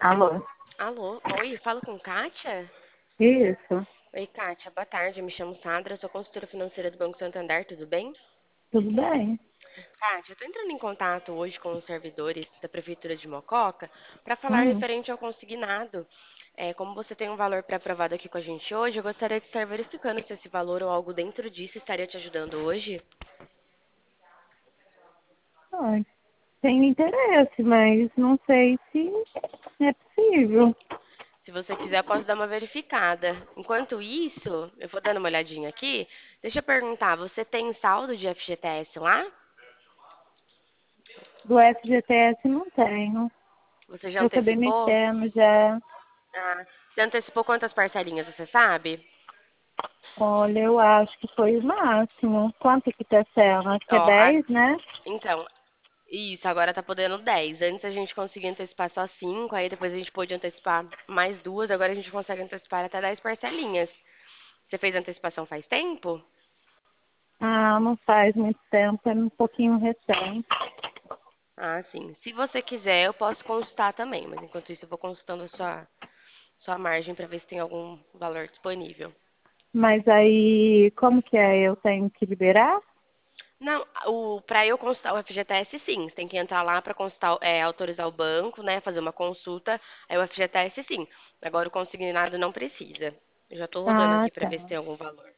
Alô, Alô, oi, falo com Kátia? isso, Oi, Kátia, boa tarde, eu me chamo Sandra, sou consultora financeira do Banco Santander, tudo bem? tudo bem? Kátia, eu tô entrando em contato hoje com os servidores da Prefeitura de Mococa para falar Hum, referente ao consignado. Como você tem um valor pré-aprovado aqui com a gente hoje, eu gostaria de estar verificando se esse valor ou algo dentro disso estaria te ajudando hoje. ai, tenho interesse, mas não sei se é possível. Se você quiser, eu posso dar uma verificada. Enquanto isso, eu vou dando uma olhadinha aqui. Deixa eu perguntar, você tem saldo de FGTS lá? Do FGTS não tenho. Você já Eu acabei antecipou? mexendo já. Ah, você antecipou quantas parcelinhas, você sabe? Olha, eu acho que foi o máximo. Quanto que parcela? Acho que é Ó, 10, né? então, isso, agora tá podendo 10. Antes a gente conseguia antecipar só 5, aí depois a gente pôde antecipar mais duas, agora a gente consegue antecipar até 10 parcelinhas. Você fez antecipação faz tempo? Ah, não faz muito tempo, é um pouquinho recente. Ah, sim. Se você quiser, eu posso consultar também, mas enquanto isso eu vou consultando a sua margem para ver se tem algum valor disponível. Mas aí, como que é? Eu tenho que liberar? Não, para eu consultar o FGTS, sim. Você tem que entrar lá para consultar, autorizar o banco, né? Fazer uma consulta. Aí o FGTS, sim. Agora o consignado não precisa. Eu já estou rodando Ah, aqui para tá. ver se tem algum valor.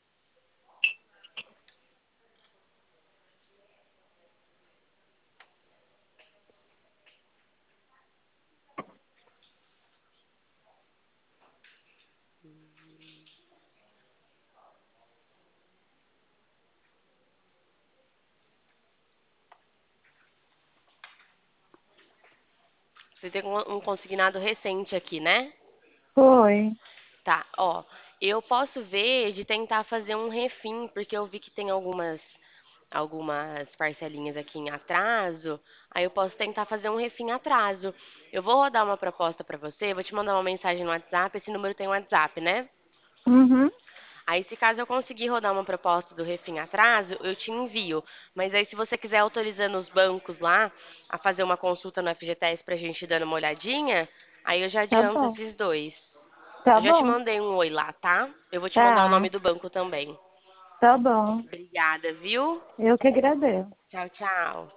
Você tem um consignado recente aqui, né? Foi. Tá, ó. Eu posso ver de tentar fazer um refim, porque eu vi que tem algumas parcelinhas aqui em atraso. Aí eu posso tentar fazer um refim atraso. Eu vou rodar uma proposta para você, vou te mandar uma mensagem no WhatsApp. Esse número tem WhatsApp, né? Uhum, Aí, se caso eu conseguir rodar uma proposta do Refim Atraso, eu te envio. Mas aí, se você quiser autorizando os bancos lá a fazer uma consulta no FGTS pra gente ir dando uma olhadinha, aí eu já tá adianto bom. esses dois. Tá Eu já te bom. mandei um oi lá, tá? Eu vou te mandar o Tá, nome do banco também. tá bom. Obrigada, viu? Eu que agradeço. Tchau, tchau.